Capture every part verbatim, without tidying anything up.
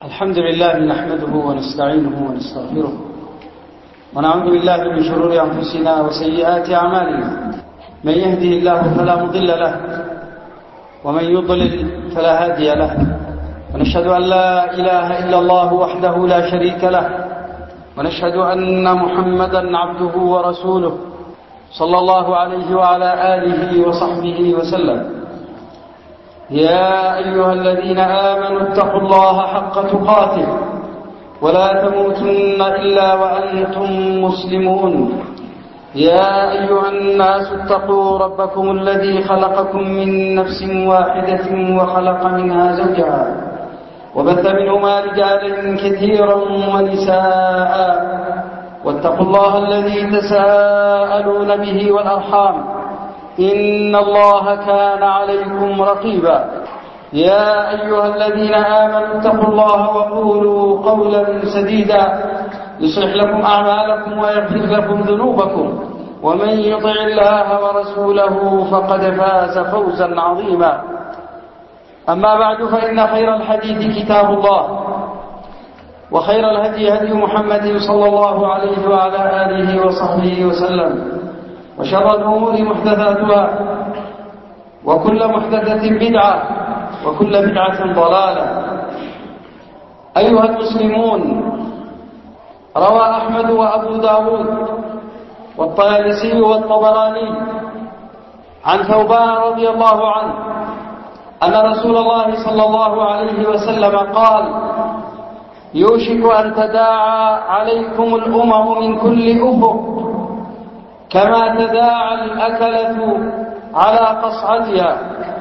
الحمد لله نحمده ونستعينه ونستغفره ونعوذ بالله من شرور أنفسنا وسيئات أعمالنا. من يهده الله فلا مضل له ومن يضلل فلا هادي له، ونشهد أن لا إله إلا الله وحده لا شريك له، ونشهد أن محمدا عبده ورسوله صلى الله عليه وعلى آله وصحبه وسلم. يا أيها الذين آمنوا اتقوا الله حق تقاته ولا تموتن إلا وأنتم مسلمون. يا أيها الناس اتقوا ربكم الذي خلقكم من نفس واحدة وخلق منها زوجها وبث منهما رجالا كثيرا ونساء، واتقوا الله الذي تساءلون به والأرحام إن الله كان عليكم رقيبا. يا أيها الذين آمنوا اتقوا الله وقولوا قولا سديدا يصلح لكم أعمالكم ويغفر لكم ذنوبكم، ومن يطع الله ورسوله فقد فاز فوزا عظيما. أما بعد، فإن خير الحديث كتاب الله، وخير الهدي هدي محمد صلى الله عليه وعلى آله وصحبه وسلم، وشر الأمور محدثاتها، وكل محدثة بدعة، وكل بدعة ضلالة. أيها المسلمون، روى أحمد وأبو داود والطيالسي والطبراني عن ثوبان رضي الله عنه أن رسول الله صلى الله عليه وسلم قال: يوشك أن تداعى عليكم الأمم من كل أفق كما تداعى الأكلة على قصعتها.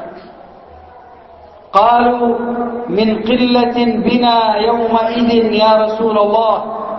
قالوا: من قلة بنا يومئذ يا رسول الله؟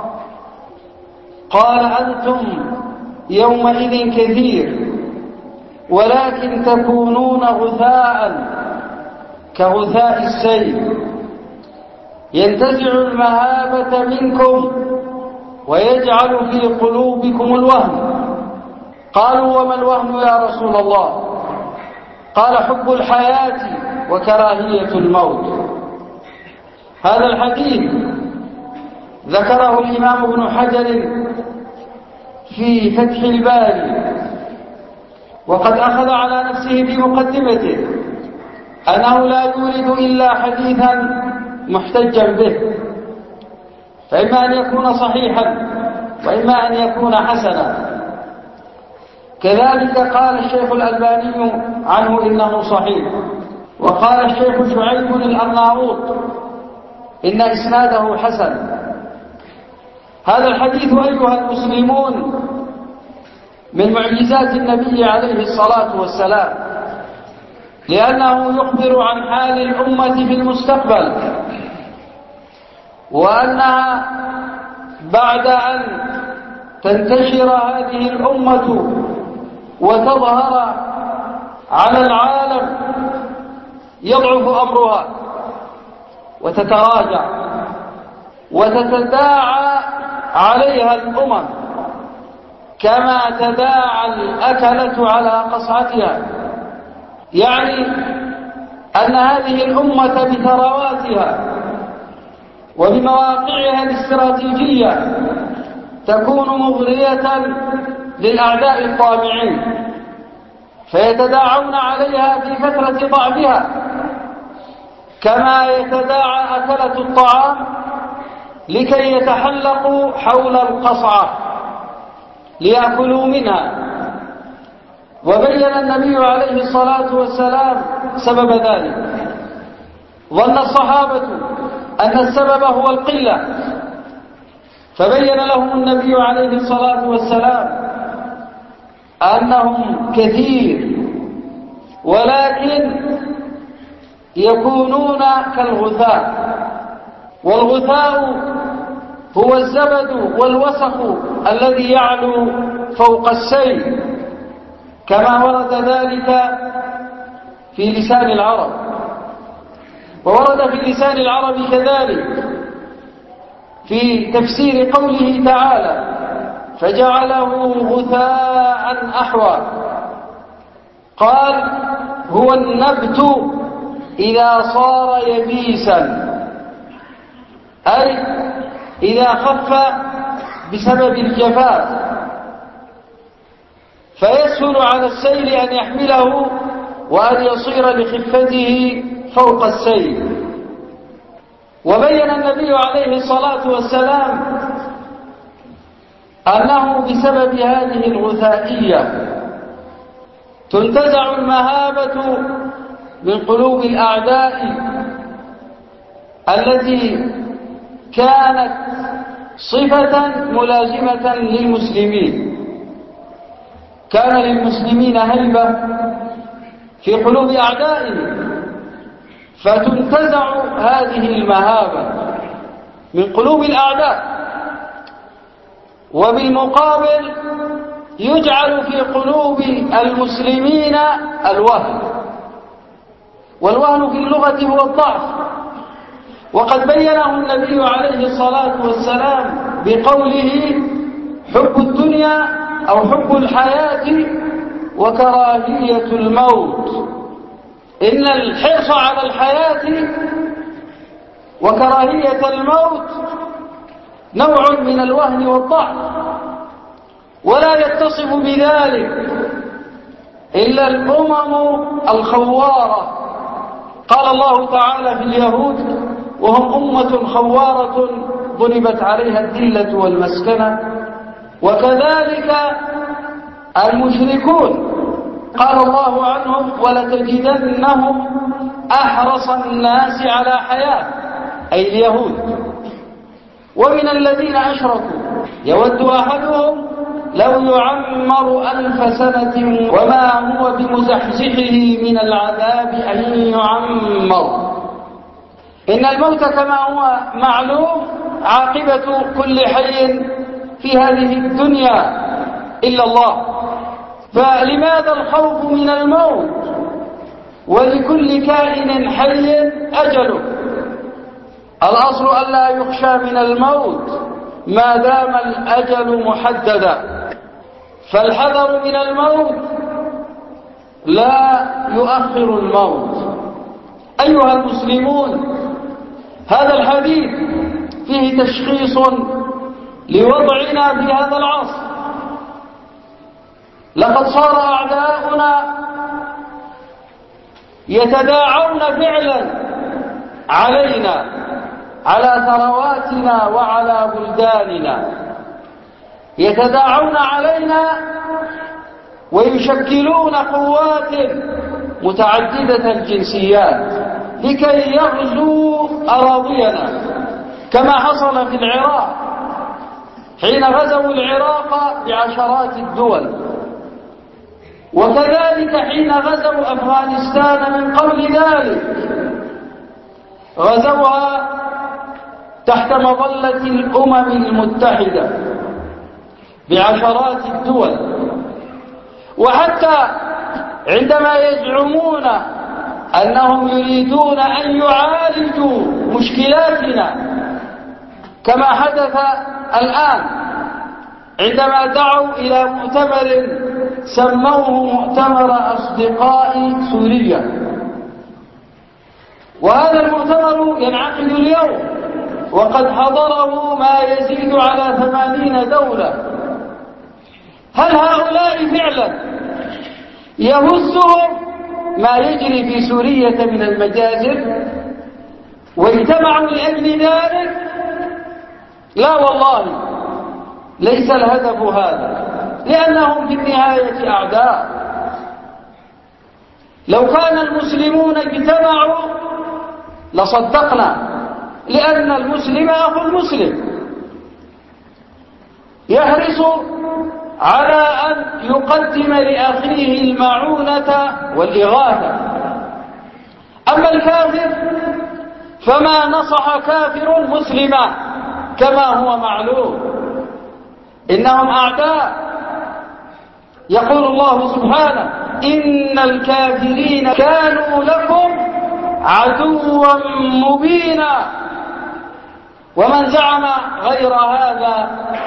قال: أنتم يومئذ كثير، ولكن تكونون غثاء كغثاء السيل، ينتزع المهابة منكم ويجعل في قلوبكم الوهن. قالوا: وما الوهن يا رسول الله؟ قال: حب الحياة وكراهية الموت. هذا الحديث ذكره الإمام ابن حجر في فتح الباري، وقد أخذ على نفسه بمقدمته أنه لا يورد إلا حديثا محتجا به، فإما أن يكون صحيحا وإما أن يكون حسنا. كذلك قال الشيخ الألباني عنه إنه صحيح، وقال الشيخ شعيب الأرناؤوط إن إسناده حسن. هذا الحديث أيها المسلمون من معجزات النبي عليه الصلاة والسلام، لأنه يخبر عن حال الأمة في المستقبل، وأنها بعد أن تنتشر هذه الأمة وتظهر على العالم يضعف أمرها وتتراجع وتتداعى عليها الأمم كما تداعى الأكلة على قصعتها، يعني أن هذه الأمة بثرواتها وبمواقعها الاستراتيجية تكون مغرية للأعداء الطامعين، فيتداعون عليها في فترة ضعفها كما يتداعى أكلة الطعام لكي يتحلقوا حول القصعة ليأكلوا منها. وبين النبي عليه الصلاة والسلام سبب ذلك. ظن الصحابة أن السبب هو القلة، فبين لهم النبي عليه الصلاة والسلام أنهم كثير، ولكن يكونون كالغثاء، والغثاء هو الزبد والوسخ الذي يعلو فوق السيل، كما ورد ذلك في لسان العرب، وورد في لسان العرب كذلك في تفسير قوله تعالى: فجعله غثاء أحوى. قال: هو النبت إذا صار يبيسا، أي إذا خف بسبب الجفاف فيسهل على السيل أن يحمله وأن يصير لخفته فوق السيل. وبين النبي عليه الصلاة والسلام أنه بسبب هذه الغثائية تنتزع المهابة من قلوب الأعداء التي كانت صفة ملازمة للمسلمين. كان للمسلمين هيبة في قلوب أعدائهم، فتنتزع هذه المهابة من قلوب الأعداء، وبالمقابل يجعل في قلوب المسلمين الوهن، والوهن في اللغة هو الضعف. وقد بينه النبي عليه الصلاة والسلام بقوله حب الدنيا أو حب الحياة وكراهية الموت. إن الحرص على الحياة وكراهية الموت نوع من الوهن والضعف، ولا يتصف بذلك إلا الأمم الخوارة. قال الله تعالى في اليهود وهم أمة خوارة ضربت عليها الذلة والمسكنة، وكذلك المشركون قال الله عنهم ولتجدنهم أحرص الناس على حياة، أي اليهود. ومن الذين أشركوا يود أحدهم لو يعمر ألف سنة وما هو بمزحزحه من العذاب أن يعمر. إن الموت كما هو معلوم عاقبة كل حي في هذه الدنيا إلا الله، فلماذا الخوف من الموت؟ ولكل كائن حي أجله. الأصل ألا يخشى من الموت ما دام الأجل محددا، فالحذر من الموت لا يؤخر الموت. أيها المسلمون، هذا الحديث فيه تشخيص لوضعنا في هذا العصر. لقد صار أعداؤنا يتداعون فعلا علينا، على ثرواتنا وعلى بلداننا، يتداعون علينا ويشكلون قوات متعددة الجنسيات لكي يغزوا أراضينا، كما حصل في العراق حين غزوا العراق بعشرات الدول، وكذلك حين غزوا أفغانستان من قبل ذلك غزوها تحت مظلة الأمم المتحدة بعشرات الدول. وحتى عندما يزعمون أنهم يريدون أن يعالجوا مشكلاتنا كما حدث الآن عندما دعوا إلى مؤتمر سموه مؤتمر أصدقاء سوريا، وهذا المؤتمر ينعقد اليوم وقد حضره ما يزيد على ثمانين دولة. هل هؤلاء فعلا يهزهم ما يجري في سوريا من المجازر واجتمعوا لأجل ذلك؟ لا والله، ليس الهدف هذا، لأنهم في النهاية أعداء. لو كان المسلمون اجتمعوا لصدقنا، لأن المسلم أخو المسلم يحرص على أن يقدم لأخيه المعونة والإغاثة. أما الكافر فما نصح كافر مسلما كما هو معلوم، إنهم أعداء. يقول الله سبحانه إن الكافرين كانوا لكم عدوا مبينا. ومن زعم غير هذا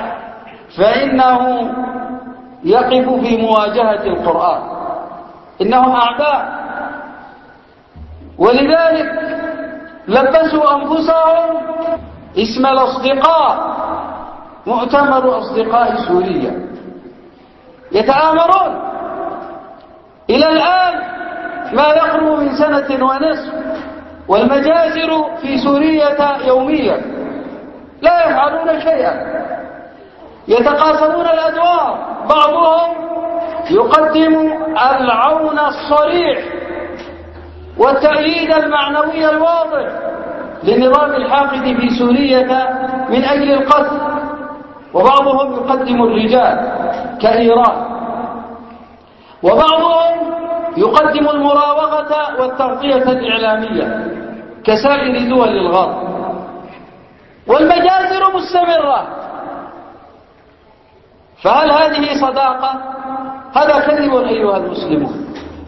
فإنه يقف في مواجهة القرآن، إنهم أعداء. ولذلك لبسوا أنفسهم اسم الأصدقاء، مؤتمر أصدقاء سوريا، يتآمرون إلى الآن ما يقرب من سنة ونصف، والمجازر في سوريا يوميا لا يفعلون شيئا، يتقاسمون الأدوار، بعضهم يقدم العون الصريح والتأييد المعنوي الواضح للنظام الحاقد في سوريا من أجل القتل، وبعضهم يقدم الرجال كإيران، وبعضهم يقدم المراوغة والتغطية الإعلامية كسائر دول الغرب، والمجازر مستمرة. فهل هذه صداقة؟ هذا كذب أيها المسلمون.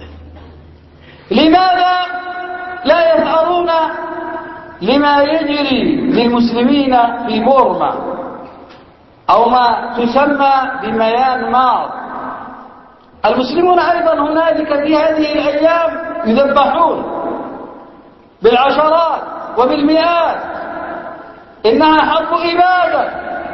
لماذا لا يثأرون لما يجري للمسلمين في بورما أو ما تسمى بميانمار؟ المسلمون أيضا هنالك في هذه الأيام يذبحون بالعشرات وبالمئات، إنها حرب إبادة،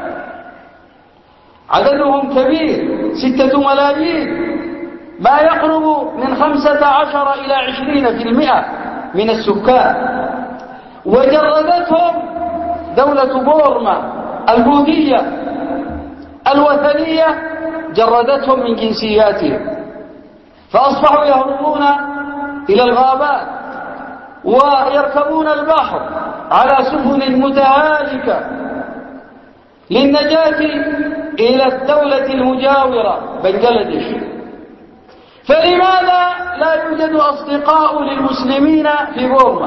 عددهم كبير، ستة ملايين، ما يقرب من خمسة عشر إلى عشرين في المئة من السكان، وجردتهم دولة بورما البوذية الوثنية، جردتهم من جنسياتهم، فأصبحوا يهربون إلى الغابات ويركبون البحر على سفن متهالكة للنجاة إلى الدولة المجاورة بنغلاديش. فلماذا لا يوجد أصدقاء للمسلمين في بورما؟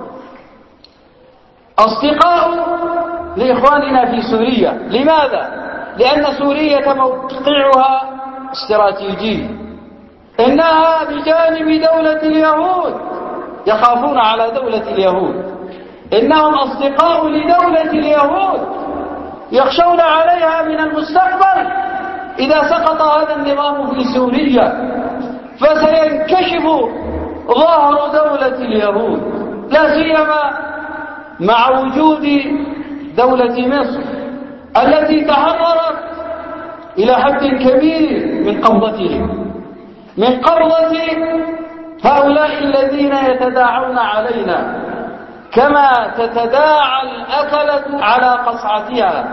أصدقاء لإخواننا في سوريا. لماذا؟ لأن سوريا موقعها استراتيجي، إنها بجانب دولة اليهود، يخافون على دولة اليهود، إنهم أصدقاء لدولة اليهود، يخشون عليها من المستقبل إذا سقط هذا النظام في سوريا، فسينكشف ظهر دولة اليهود، لا سيما مع وجود دولة مصر التي تحررت إلى حد كبير من قبضتهم، من قبضة هؤلاء الذين يتداعون علينا كما تتداعى الأكلة على قصعتها.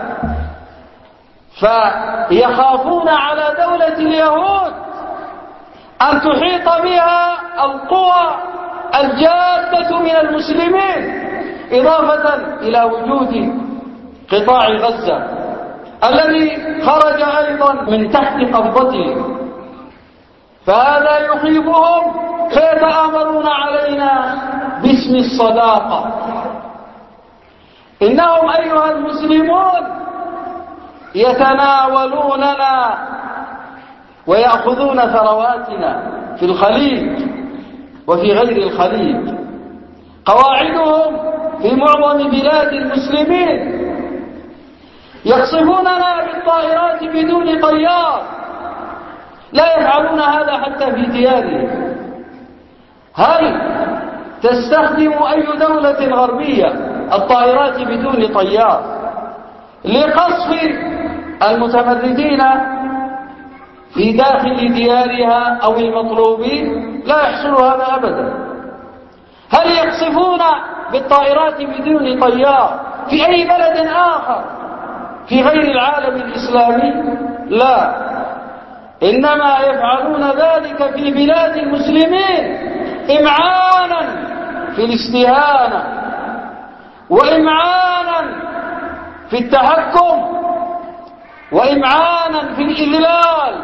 فيخافون على دولة اليهود أن تحيط بها القوى الجادة من المسلمين، إضافة إلى وجود قطاع غزة الذي خرج أيضا من تحت قبضته، فهذا يخيفهم، فيتآمرون علينا باسم الصداقة. إنهم أيها المسلمون يتناولوننا ويأخذون ثرواتنا في الخليج وفي غير الخليج. قواعدهم في معظم بلاد المسلمين يقصفوننا بالطائرات بدون طيار، لا يفعلون هذا حتى في ديارهم. هل تستخدم أي دولة غربية الطائرات بدون طيار لقصف المتمردين في داخل ديارها أو المطلوبين؟ لا يحصل هذا أبدا. هل يقصفون بالطائرات بدون طيار في أي بلد آخر في غير العالم الإسلامي؟ لا، إنما يفعلون ذلك في بلاد المسلمين إمعانا في الاستهانة وإمعانا في التحكم وإمعانا في الإذلال،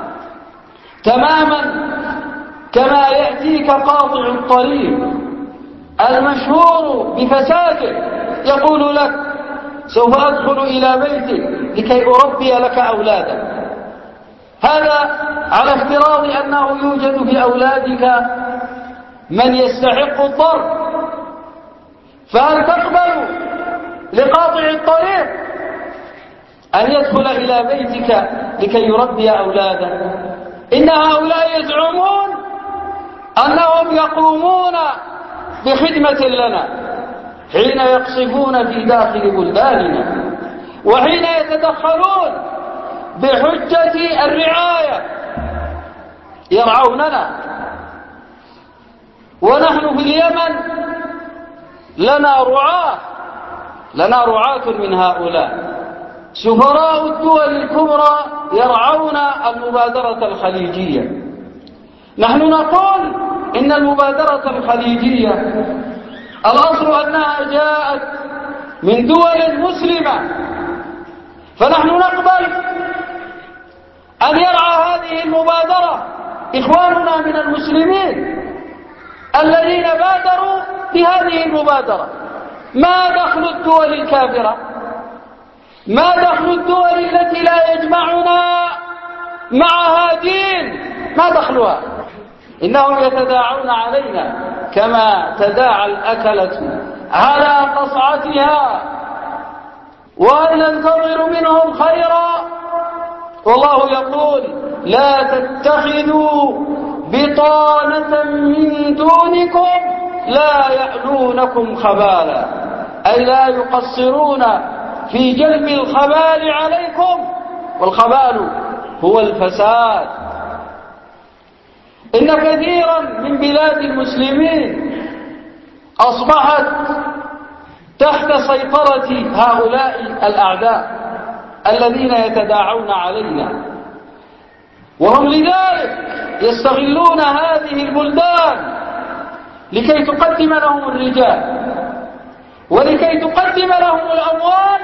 تماما كما يأتيك قاطع الطريق المشهور بفساده يقول لك: سوف أدخل إلى بيتك لكي أربي لك أولادا. هذا على افتراض أنه يوجد في أولادك من يستحق الضرب. فهل تقبل لقاطع الطريق أن يدخل إلى بيتك لكي يربي أولادا؟ إن هؤلاء يزعمون أنهم يقومون بخدمة لنا، حين يقصفون في داخل بلداننا، وحين يتدخلون بحجة الرعاية يرعوننا. ونحن في اليمن لنا رعاة لنا رعاة من هؤلاء. سفراء الدول الكبرى يرعون المبادرة الخليجية. نحن نقول إن المبادرة الخليجية الأصل أنها جاءت من دول مسلمة، فنحن نقبل أن يرعى هذه المبادرة إخواننا من المسلمين الذين بادروا بهذه المبادرة. ما دخل الدول الكافرة؟ ما دخل الدول التي لا يجمعنا معها دين؟ ما دخلها؟ إنهم يتداعون علينا كما تداعى الأكلة على قصعتها، وهل ننتظر منهم خيرا؟ والله يقول: لا تتخذوا بطانة من دونكم لا يألونكم خبالا، أي لا يقصرون في جلب الخبال عليكم، والخبال هو الفساد. إن كثيرا من بلاد المسلمين أصبحت تحت سيطرة هؤلاء الأعداء الذين يتداعون علينا، وهم لذلك يستغلون هذه البلدان لكي تقدم لهم الرجال ولكي تقدم لهم الأموال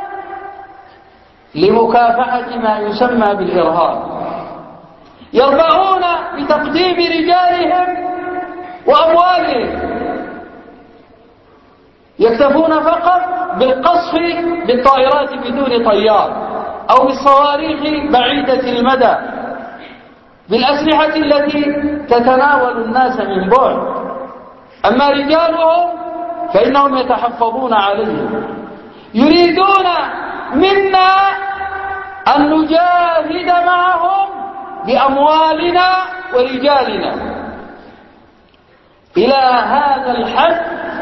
لمكافحة ما يسمى بالإرهاب. يربحون بتقديم رجالهم وأموالهم، يكتفون فقط بالقصف بالطائرات بدون طيار أو بالصواريخ بعيدة المدى، بالأسلحة التي تتناول الناس من بعد. أما رجالهم فإنهم يتحفظون عليهم. يريدون منا أن نجاهد معهم بأموالنا ورجالنا إلى هذا الحد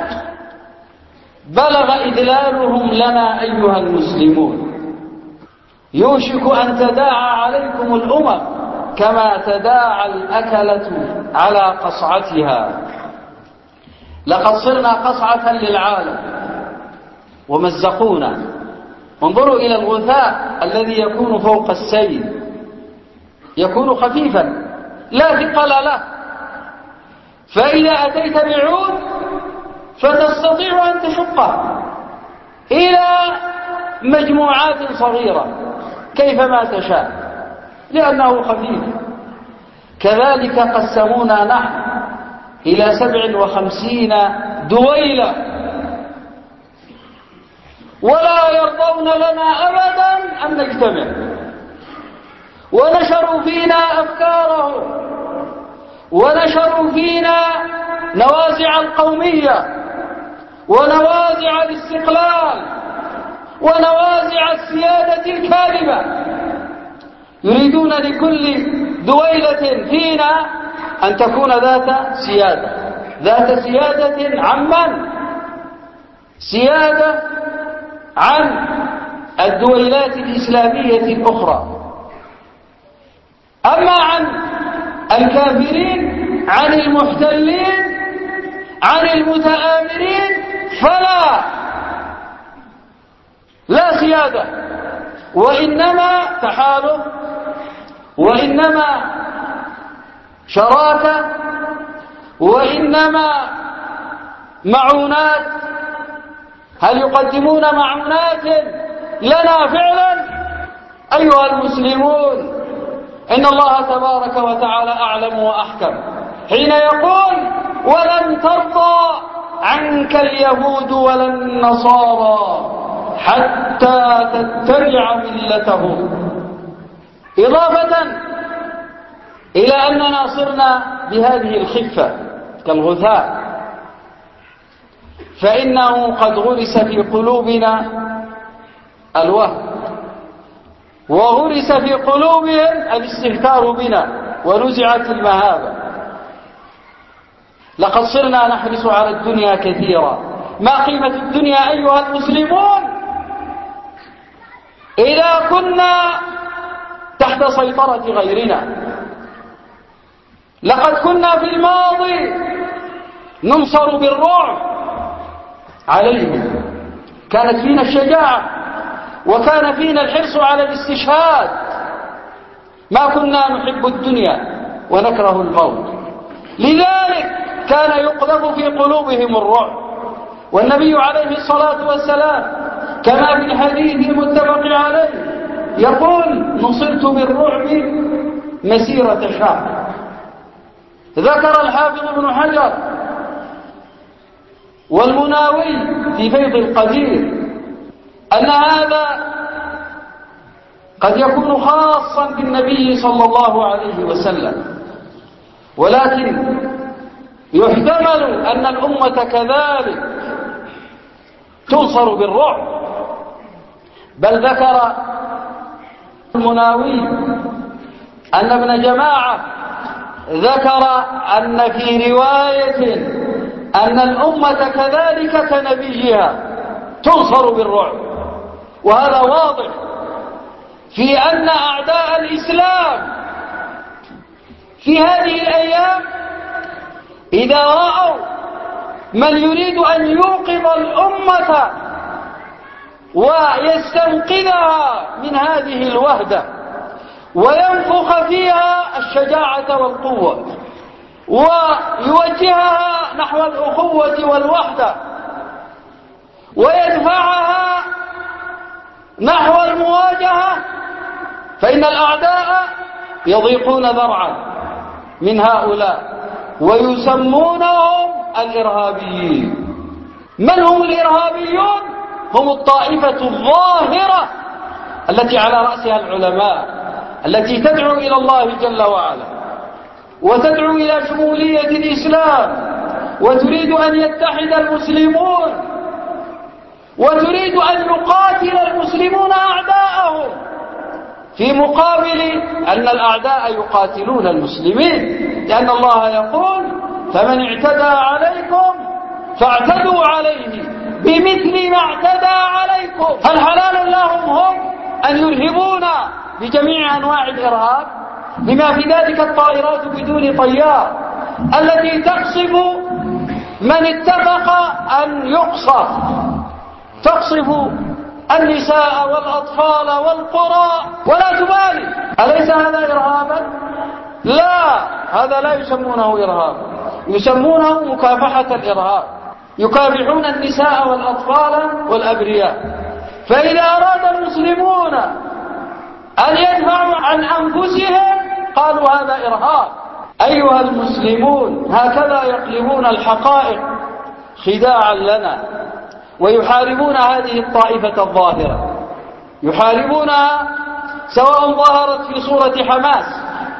بلغ إذلالهم لنا أيها المسلمون. يوشك أن تداعى عليكم الأمم كما تداعى الأكلة على قصعتها. لقد صرنا قصعة للعالم ومزقونا. انظروا إلى الغثاء الذي يكون فوق السيل، يكون خفيفا لا ثقل له، فإذا أتيت بعود فتستطيع أن تشقه إلى مجموعات صغيرة كيفما تشاء لأنه خفيف. كذلك قسمونا نحن إلى سبع وخمسين دويلة، ولا يرضون لنا أبدا أن نجتمع. ونشروا فينا أفكارهم، ونشروا فينا نوازع القومية ونوازع الاستقلال ونوازع السيادة الكاذبة. يريدون لكل دويلة فينا أن تكون ذات سيادة، ذات سيادة عمن؟ سيادة عن الدويلات الإسلامية الأخرى. أما عن الكافرين، عن المحتلين، عن المتآمرين فلا لا سيادة، وإنما تحالف، وإنما شراكة، وإنما معونات. هل يقدمون معونات لنا فعلا؟ أيها المسلمون، إن الله تبارك وتعالى أعلم وأحكم حين يقول: ولن ترضى عنك اليهود ولا النصارى حتى تتبع ملتهم، إضافة إلى أننا صرنا بهذه الخفة كالغثاء، فإنه قد غرس في قلوبنا الوهم، وغرس في قلوبهم الاستهتار بنا، ونزعت المهابة. لقد صرنا نحرص على الدنيا كثيرا، ما قيمة الدنيا أيها المسلمون إذا كنا تحت سيطرة غيرنا؟ لقد كنا في الماضي ننصر بالرعب عليهم، كانت فينا الشجاعة وكان فينا الحرص على الاستشهاد، ما كنا نحب الدنيا ونكره الموت، لذلك كان يقذف في قلوبهم الرعب. والنبي عليه الصلاة والسلام كما في الحديث المتفق عليه يقول: نصرت بالرعب مسيرة شهر. ذكر الحافظ ابن حجر والمناوي في فيض القدير أن هذا قد يكون خاصا بالنبي صلى الله عليه وسلم، ولكن يحتمل أن الأمة كذلك تنصر بالرعب. بل ذكر المناوي أن ابن جماعة ذكر أن في رواية أن الأمة كذلك كنبيها تنصر بالرعب، وهذا واضح في أن أعداء الإسلام في هذه الأيام إذا رأوا من يريد أن يوقظ الأمة ويستنقذها من هذه الوهدة وينفخ فيها الشجاعة والقوة ويوجهها نحو الأخوة والوحدة ويدفعها نحو المواجهة، فإن الأعداء يضيقون ذرعا من هؤلاء ويسمونهم الإرهابيين. من هم الإرهابيون؟ هم الطائفة الظاهرة التي على رأسها العلماء، التي تدعو إلى الله جل وعلا وتدعو إلى شمولية الإسلام وتريد أن يتحد المسلمون وتريد أن يقاتل المسلمون أعداءهم، في مقابل أن الأعداء يقاتلون المسلمين، لأن الله يقول: فمن اعتدى عليكم فاعتدوا عليه بمثل ما اعتدى عليكم. فالحلال لهم هم أن يرهبون بجميع أنواع الإرهاب، بما في ذلك الطائرات بدون طيار التي تقصف من اتفق أن يقصف، تقصف النساء والأطفال والقرى ولا تبالي. أليس هذا إرهابا؟ لا، هذا لا يسمونه إرهابا، يسمونه مكافحة الإرهاب، يكافحون النساء والأطفال والأبرياء. فإذا أراد المسلمون أن يدفعوا عن أنفسهم قالوا هذا إرهاب. أيها المسلمون، هكذا يقلبون الحقائق خداعا لنا ويحاربون هذه الطائفة الظاهرة، يحاربونها سواء ظهرت في صورة حماس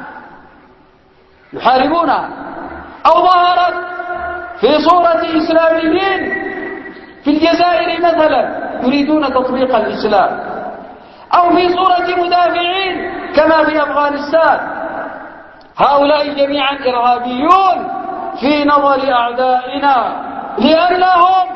يحاربونها أو ظهرت في صورة إسلاميين في الجزائر مثلا يريدون تطبيق الإسلام، أو في صورة مدافعين كما في أفغانستان. هؤلاء جميعا إرهابيون في نظر أعدائنا، لأنهم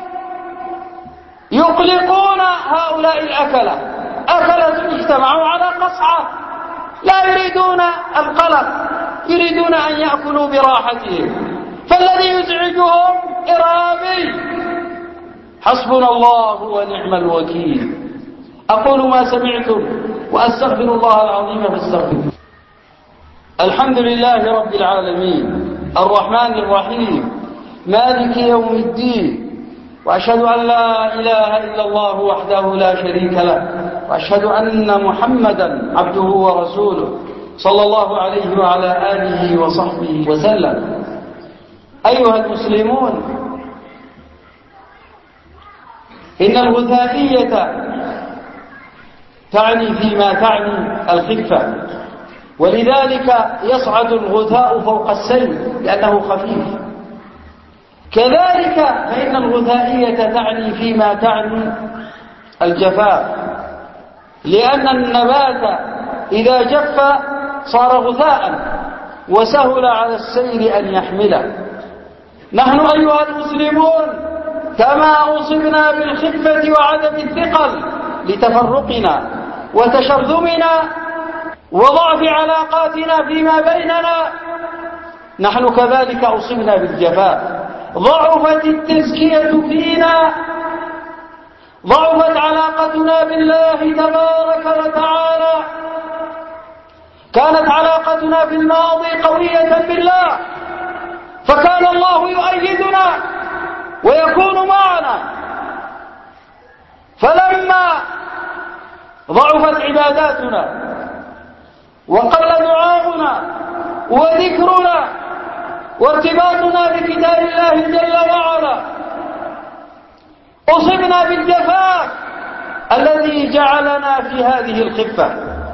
يقلقون هؤلاء الأكلة، أكلة اجتمعوا على قصعة، لا يريدون القلق، يريدون أن يأكلوا براحتهم، فالذي يزعجهم إرهابي. حسبنا الله ونعم الوكيل. أقول ما سمعتم وأستغفر الله العظيم فاستغفروه. الحمد لله رب العالمين الرحمن الرحيم مالك يوم الدين، وأشهد أن لا إله إلا الله وحده لا شريك له، وأشهد أن محمدا عبده ورسوله صلى الله عليه وعلى آله وصحبه وسلم. أيها المسلمون، إن الغثائية تعني فيما تعني الخفة، ولذلك يصعد الغثاء فوق السيل لأنه خفيف. كذلك فإن الغثائية تعني فيما تعني الجفاف، لأن النبات إذا جف صار غثاء وسهل على السيل أن يحمله. نحن أيها المسلمون كما أصبنا بالخفة وعدم الثقل لتفرقنا وتشرذمنا وضعف علاقاتنا فيما بيننا، نحن كذلك أصبنا بالجفاء. ضعفت التزكية فينا، ضعفت علاقتنا بالله تبارك وتعالى. كانت علاقتنا في الماضي قوية بالله، فكان الله يؤيدنا ويكون معنا. فلما ضعفت عباداتنا وقل دعاؤنا وذكرنا وارتباطنا بكتاب الله جل وعلا، أصبنا بالجفاف الذي جعلنا في هذه الخفة،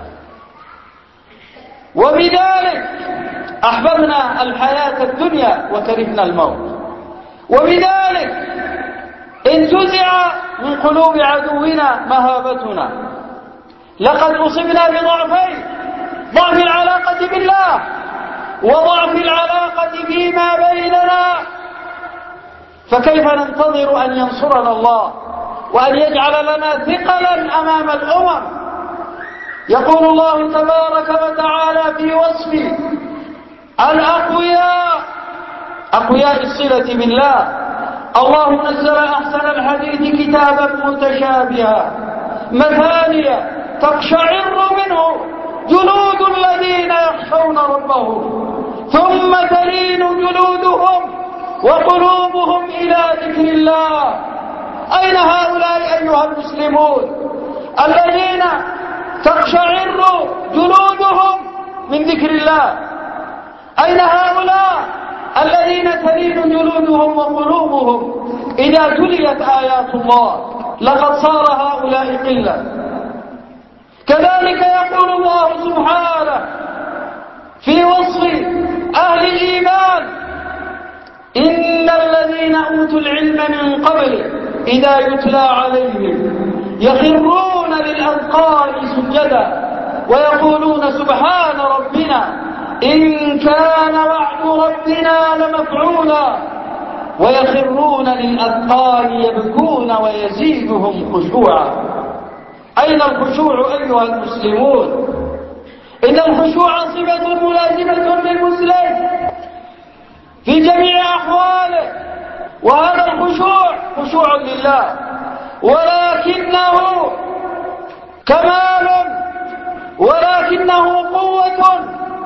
وبذلك أحببنا الحياة الدنيا وكرهنا الموت، وبذلك انتزع من قلوب عدونا مهابتنا. لقد أصبنا بضعفين: ضعف العلاقة بالله وضعف العلاقة فيما بيننا. فكيف ننتظر أن ينصرنا الله وأن يجعل لنا ثقلا أمام الأمم؟ يقول الله تبارك وتعالى في وصف الأقوياء، أقوياء الصلة بالله: الله نزل أحسن الحديث كتابا متشابها مثانية تقشعر منه جلود الذين يخشون ربهم ثم تلين جلودهم وقلوبهم إلى ذكر الله. أين هؤلاء أيها المسلمون الذين تقشعر جلودهم من ذكر الله؟ أين هؤلاء الذين تلين جلودهم وقلوبهم إذا تليت آيات الله؟ لقد صار هؤلاء قلة. كذلك يقول الله سبحانه في وصف أهل الإيمان: إن الذين أوتوا العلم من قبله إذا يتلى عليهم يخرون للأذقان سجدا ويقولون سبحان ربنا إن كان وعد ربنا لمفعولا ويخرون للأذقان يبكون ويزيدهم خشوعا. أين الخشوع أيها المسلمون؟ إن الخشوع صفة ملازمة للمسلم في جميع أحواله، وهذا الخشوع خشوع لله، ولكنه كمال، ولكنه قوة،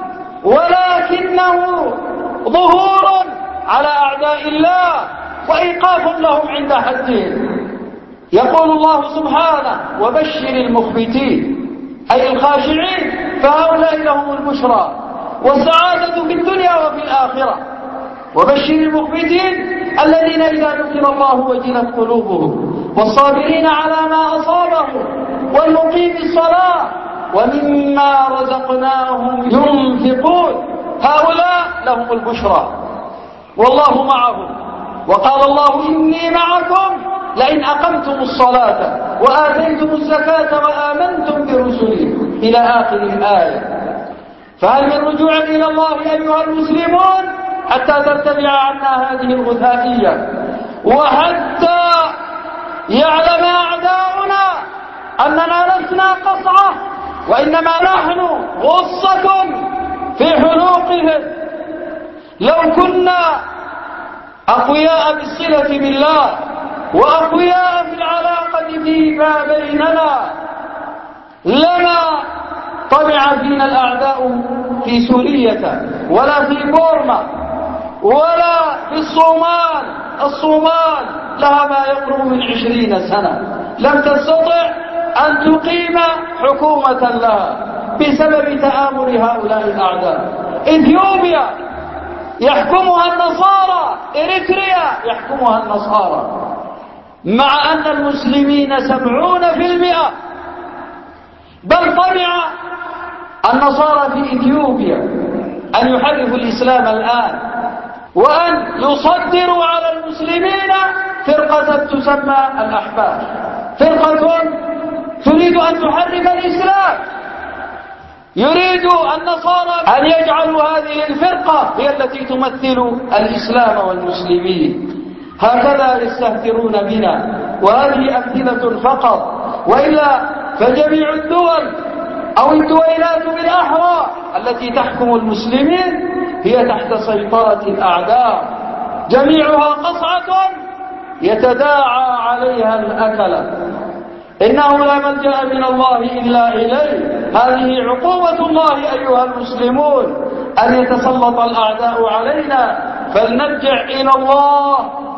ولكنه ظهور على أعداء الله وإيقاف لهم عند حدهم. يقول الله سبحانه: وبشر المخبتين، أي الخاشعين، فهؤلاء لهم البشرى والسعادة في الدنيا وفي الآخرة. وبشر المخبتين الذين إذا ذكر الله وجلت قلوبهم، والصابرين على ما أصابهم، والمقيم الصلاة ومما رزقناهم ينفقون، هؤلاء لهم البشرى والله معهم. وقال الله: إني معكم لئن أقمتم الصلاة وآتيتم الزكاة وآمنتم برسلي، إلى آخر الآية. فهل من رجوع إلى الله أيها المسلمون حتى ترتفع عنا هذه الغثائية، وحتى يعلم أعداؤنا أننا لسنا قصعة وإنما نحن غصة في حلوقهم؟ لو كنا أقوياء بالصلة بالله وأقوياء في العلاقة فيما بيننا لما طمع فينا الأعداء في سورية ولا في بورما ولا في الصومال. الصومال لها ما يقرب من عشرين سنة لم تستطع أن تقيم حكومة لها بسبب تآمر هؤلاء الأعداء. إثيوبيا يحكمها النصارى، إريتريا يحكمها النصارى، مع أن المسلمين سبعون في المئة. بل طمع النصارى في إثيوبيا أن يحرفوا الإسلام الآن وأن يصدروا على المسلمين فرقة تسمى الأحباش، فرقة تريد أن تحرف الإسلام. يريد النصارى أن يجعلوا هذه الفرقة هي التي تمثل الإسلام والمسلمين. هكذا يستهترون بنا، وهذه أمثلة فقط، وإلا فجميع الدول أو الدويلات بالأحرى التي تحكم المسلمين هي تحت سيطرة الأعداء، جميعها قصعة يتداعى عليها الأكل. إنه لا ملجأ من الله إلا إليه. هذه عقوبة الله أيها المسلمون، أن يتسلط الأعداء علينا، فلنرجع إلى الله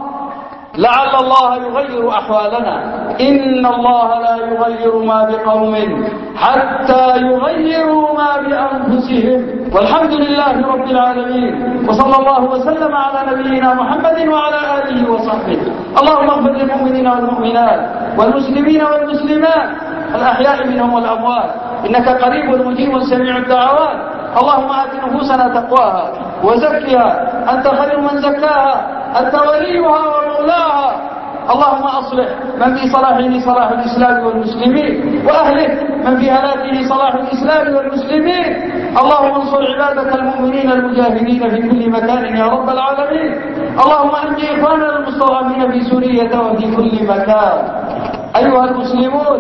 لعل الله يغير أحوالنا. إن الله لا يغير ما بقوم حتى يغيروا ما بأنفسهم. والحمد لله رب العالمين، وصلى الله وسلم على نبينا محمد وعلى آله وصحبه. اللهم اغفر للمؤمنين والمؤمنات والمسلمين والمسلمات الأحياء منهم والأموات، إنك قريب مجيب سميع الدعوات. اللهم آت نفوسنا تقواها وزكها، أنت خير من زكاها، أنت وليها ومولاها. اللهم أصلح من في صلاحه صلاح الإسلام والمسلمين، وأهله من في هلاكه صلاح الإسلام والمسلمين. اللهم انصر عبادك المؤمنين المجاهدين في كل مكان يا رب العالمين. اللهم أنجِ إخواننا المستضعفين في سوريا وفي كل مكان. أيها المسلمون،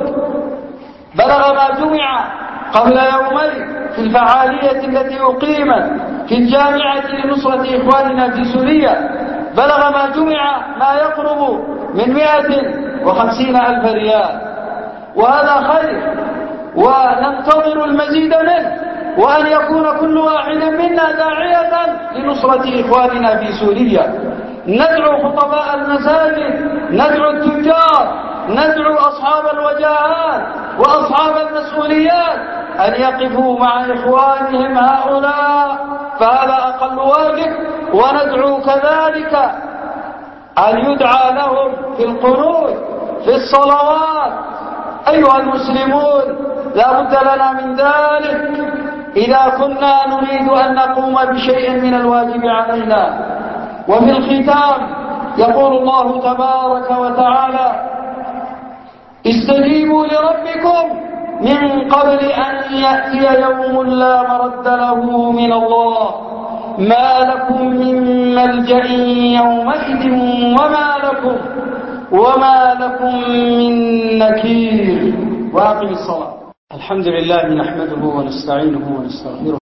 بلغ ما جمع قبل يومين في الفعالية التي أقيمت في الجامعة لنصرة إخواننا في سوريا، بلغ ما جمع ما يقرب من مئة وخمسين ألف ريال، وهذا خير، وننتظر المزيد منه، وأن يكون كل واحد منا داعية لنصرة إخواننا في سوريا. ندعو خطباء المساجد، ندعو التجار، ندعو أصحاب الوجاهات وأصحاب المسؤوليات أن يقفوا مع إخوانهم هؤلاء، فهذا أقل واجب. وندعو كذلك أن يدعى لهم في القنوت في الصلوات. أيها المسلمون، لا بد لنا من ذلك إذا كنا نريد أن نقوم بشيء من الواجب علينا. وفي الختام يقول الله تبارك وتعالى: استجيبوا لربكم من قبل أن يأتي يوم لا مرد له من الله، ما لكم من ملجأ يومئذ وما لكم وما لكم من نكير. وأقم الصلاة. الحمد لله نحمده ونستعينه ونستغفره